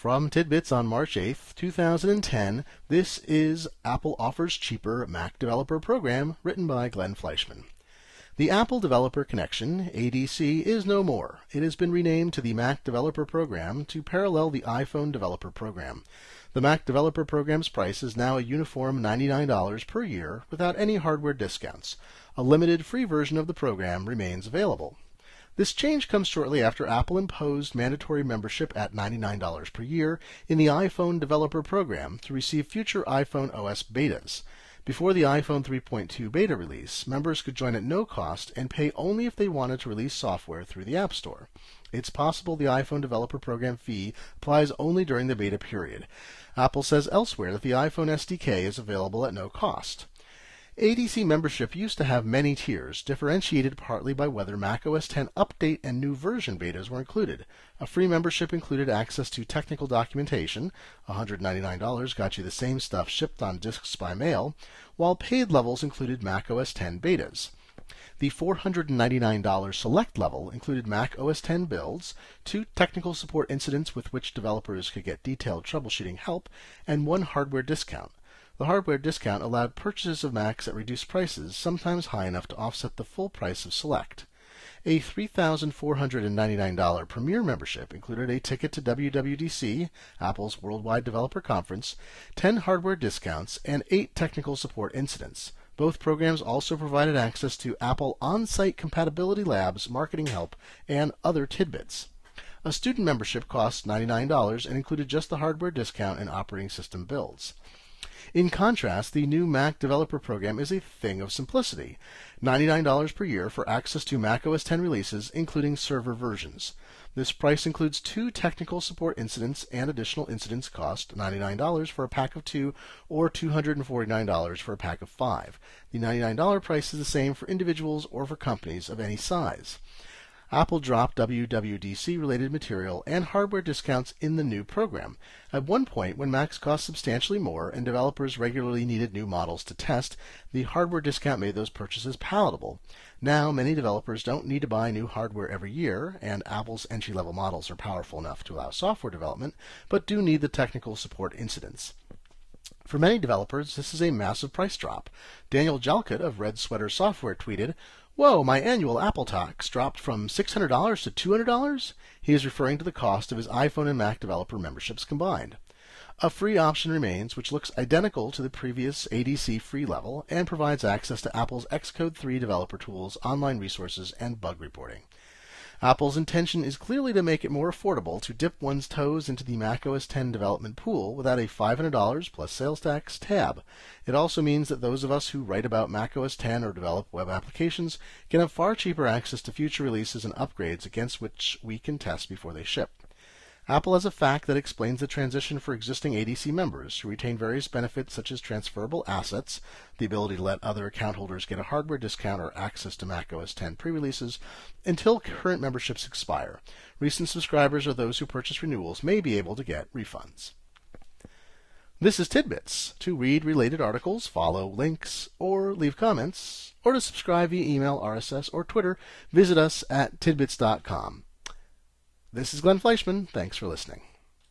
From Tidbits on March 8th, 2010, this is Apple Offers Cheaper Mac Developer Program, written by Glenn Fleischman. The Apple Developer Connection, ADC, is no more. It has been renamed to the Mac Developer Program to parallel the iPhone Developer Program. The Mac Developer Program's price is now a uniform $99 per year without any hardware discounts. A limited free version of the program remains available. This change comes shortly after Apple imposed mandatory membership at $99 per year in the iPhone Developer Program to receive future iPhone OS betas. Before the iPhone 3.2 beta release, members could join at no cost and pay only if they wanted to release software through the App Store. It's possible the iPhone Developer Program fee applies only during the beta period. Apple says elsewhere that the iPhone SDK is available at no cost. ADC membership used to have many tiers, differentiated partly by whether macOS 10 update and new version betas were included. A free membership included access to technical documentation, $199 got you the same stuff shipped on discs by mail, while paid levels included macOS 10 betas. The $499 select level included Mac OS X builds, 2 technical support incidents with which developers could get detailed troubleshooting help, and 1 hardware discount. The hardware discount allowed purchases of Macs at reduced prices, sometimes high enough to offset the full price of Select. A $3,499 Premier membership included a ticket to WWDC, Apple's Worldwide Developer Conference, 10 hardware discounts, and 8 technical support incidents. Both programs also provided access to Apple on-site compatibility labs, marketing help, and other tidbits. A student membership cost $99 and included just the hardware discount and operating system builds. In contrast, the new Mac Developer Program is a thing of simplicity. $99 per year for access to Mac OS X releases, including server versions. This price includes 2 technical support incidents, and additional incidents cost $99 for a pack of 2 or $249 for a pack of 5. The $99 price is the same for individuals or for companies of any size. Apple dropped WWDC-related material and hardware discounts in the new program. At one point, when Macs cost substantially more and developers regularly needed new models to test, the hardware discount made those purchases palatable. Now, many developers don't need to buy new hardware every year, and Apple's entry-level models are powerful enough to allow software development, but do need the technical support incidents. For many developers, this is a massive price drop. Daniel Jalkut of Red Sweater Software tweeted, "Whoa, my annual Apple tax dropped from $600 to $200? He is referring to the cost of his iPhone and Mac developer memberships combined. A free option remains, which looks identical to the previous ADC free level and provides access to Apple's Xcode 3 developer tools, online resources, and bug reporting. Apple's intention is clearly to make it more affordable to dip one's toes into the macOS X development pool without a $500 plus sales tax tab. It also means that those of us who write about macOS X or develop web applications can have far cheaper access to future releases and upgrades against which we can test before they ship. Apple has a fact that explains the transition for existing ADC members who retain various benefits such as transferable assets, the ability to let other account holders get a hardware discount or access to macOS X pre-releases, until current memberships expire. Recent subscribers or those who purchase renewals may be able to get refunds." This is Tidbits. To read related articles, follow links, or leave comments, or to subscribe via email, RSS, or Twitter, visit us at tidbits.com. This is Glenn Fleischman. Thanks for listening.